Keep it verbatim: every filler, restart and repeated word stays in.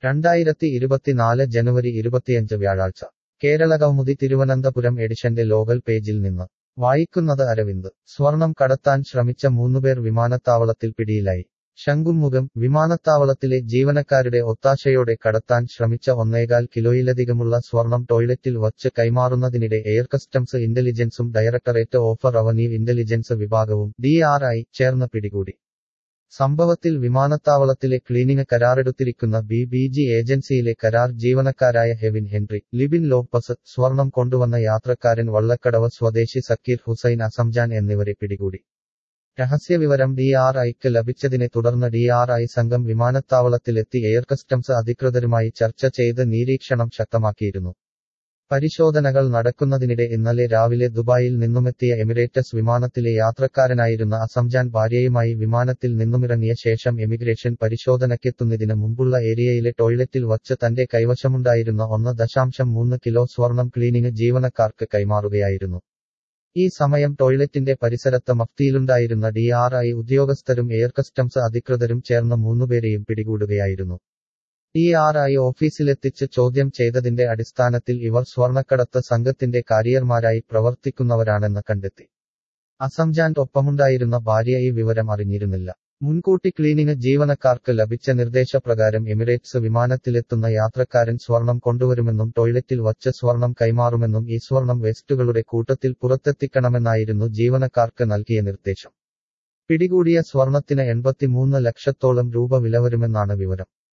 രണ്ടായിരത്തി ഇരുപത്തിനാല് ജനുവരി ഇരുപത്തിയഞ്ച് വ്യാഴാഴ്ച കേരളകൗമുദി തിരുവനന്തപുരം എഡിഷന്റെ ലോകൽ പേജിൽ നിന്ന് വായിക്കുന്നത് അരവിന്ദ് സ്വർണം കടത്താൻ ശ്രമിച്ച മൂന്നുപേർ വിമാനത്താവളത്തിൽ പിടിയിലായി ശംഖുമുഖം വിമാനത്താവളത്തിലെ ജീവനക്കാരുടെ ഒത്താശയോടെ കടത്താൻ ശ്രമിച്ച ഒന്നേകാൽ കിലോയിലധികമുള്ള സ്വർണം ടോയ്ലറ്റിൽ വച്ച് കൈമാറുന്നതിനിടെ എയർ കസ്റ്റംസ് ഇന്റലിജൻസും ഡയറക്ടറേറ്റ് ഓഫ് റവന്യൂ ഇന്റലിജൻസ് വിഭാഗവും ഡി ആർ ഐ ചേർന്ന് പിടികൂടി സംഭവത്തിൽ വിമാനത്താവളത്തിലെ ക്ലീനിംഗ് കരാറെടുത്തിരിക്കുന്ന ബി ബി ജി ഏജൻസിയിലെ കരാർ ജീവനക്കാരായ ഹെവിൻ ഹെൻറി ലിബിൻ ലോപ്പസ് സ്വർണം കൊണ്ടുവന്ന യാത്രക്കാരൻ വള്ളക്കടവ് സ്വദേശി സക്കീർ ഹുസൈൻ അസംജാൻ എന്നിവരെ പിടികൂടി രഹസ്യവിവരം ഡി ആർ ഐക്ക് ലഭിച്ചതിനെ തുടർന്ന് ഡി ആർ ഐ സംഘം വിമാനത്താവളത്തിലെത്തി എയർ കസ്റ്റംസ് അധികൃതരുമായി ചർച്ച ചെയ്ത് നിരീക്ഷണം ശക്തമാക്കിയിരുന്നു പരിശോധനകൾ നടക്കുന്നതിനിടെ ഇന്നലെ രാവിലെ ദുബായിൽ നിന്നുമെത്തിയ എമിറേറ്റസ് വിമാനത്തിലെ യാത്രക്കാരനായിരുന്ന അസംജാൻ ഭാര്യയുമായി വിമാനത്തിൽ നിന്നുമിറങ്ങിയ ശേഷം എമിഗ്രേഷൻ പരിശോധനയ്ക്കെത്തുന്നതിന് മുമ്പുള്ള ഏരിയയിലെ ടോയ്ലറ്റിൽ വച്ച് തന്റെ കൈവശമുണ്ടായിരുന്ന ഒന്ന് ദശാംശം മൂന്ന് കിലോ സ്വർണം ക്ലീനിംഗ് ജീവനക്കാർക്ക് കൈമാറുകയായിരുന്നു ഈ സമയം ടോയ്ലറ്റിന്റെ പരിസരത്ത് മഫ്തിയിലുണ്ടായിരുന്ന ഡി ആർ ഐ ഉദ്യോഗസ്ഥരും എയർ കസ്റ്റംസ് അധികൃതരും ചേർന്ന് മൂന്നുപേരെയും പിടികൂടുകയായിരുന്നു ഡി ആർ ഐ ഓഫീസിലെത്തിച്ച് ചോദ്യം ചെയ്തതിന്റെ അടിസ്ഥാനത്തിൽ ഇവർ സ്വർണ്ണക്കടത്ത് സംഘത്തിന്റെ കാരിയർമാരായി പ്രവർത്തിക്കുന്നവരാണെന്ന് കണ്ടെത്തി അസംജാന്റെ ഒപ്പമുണ്ടായിരുന്ന ഭാര്യ ഈ വിവരം അറിഞ്ഞിരുന്നില്ല മുൻകൂട്ടി ക്ലീനിംഗ് ജീവനക്കാർക്ക് ലഭിച്ച നിർദ്ദേശപ്രകാരം എമിറേറ്റ്സ് വിമാനത്തിലെത്തുന്ന യാത്രക്കാരൻ സ്വർണം കൊണ്ടുവരുമെന്നും ടോയ്ലറ്റിൽ വച്ച് സ്വർണം കൈമാറുമെന്നും ഈ സ്വർണം വേസ്റ്റുകളുടെ കൂട്ടത്തിൽ പുറത്തെത്തിക്കണമെന്നായിരുന്നു ജീവനക്കാർക്ക് നൽകിയ നിർദ്ദേശം പിടികൂടിയ സ്വർണത്തിന് എൺപത്തിമൂന്ന് ലക്ഷത്തോളം രൂപ വില വരുമെന്നാണ് വിവരം